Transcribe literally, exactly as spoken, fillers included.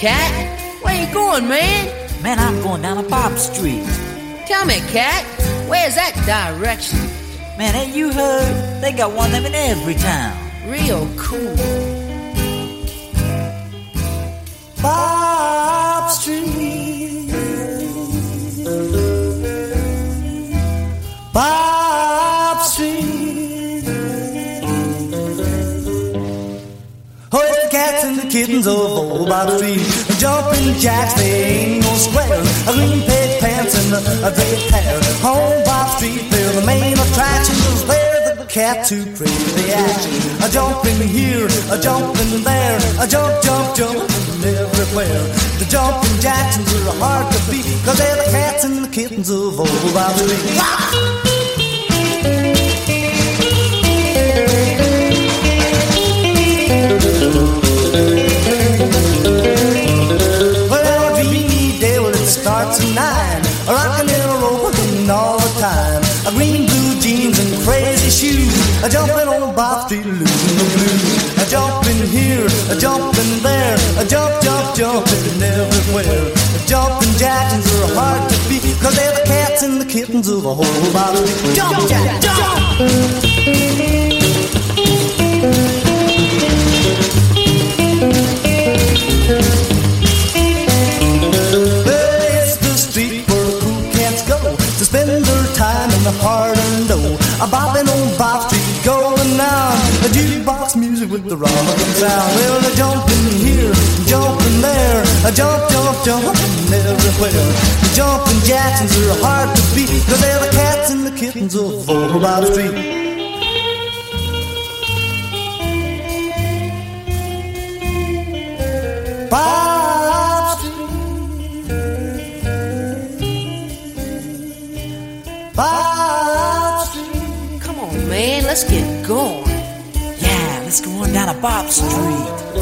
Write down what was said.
Cat. Where you going, man? Man, I'm going down a Bob Street. Tell me, Cat, where's that direction? Man, ain't you heard? They got one of them in every town. Real cool. Bob Street, Bob Street. Oh, it's the cats and the kittens of old Bob Street. The jumping jacks, they ain't no square. A green pig pants and a, a red hair. On Bob Street, they're the main attractions. They're the cats who create the action. A jumping here, a jumping there, a jump, jump, jump everywhere. The jumping Jacksons are hard to beat, 'cause they're the cats and the kittens of old Bob Street. Well, a dreamy day, well, it starts at nine. Rockin' in a rolling all the time. A green blue jeans and crazy shoes. A jumping on Bob Street, losing the blues. A jumping here, a jumping there, a jump, jump, jumping everywhere. The jumping Jacksons are hard to beat, 'cause they're the cats and the kittens of the whole Bob Street. Jump, Jack, jump! Well, it's the street where the cool cats go to spend their time in the hard and dough. A bopping on Bob Street, going down. A jukebox music with the rockin' sound. Well, a jumping here, jumping there, a jump, jump, jumping everywhere. The jumping Jacksons are hard to beat, 'cause they're the cats and the kittens of old Bob Street. Bob Street, Bob Street. Come on, man, let's get going. Yeah, let's go on down a Bob Street.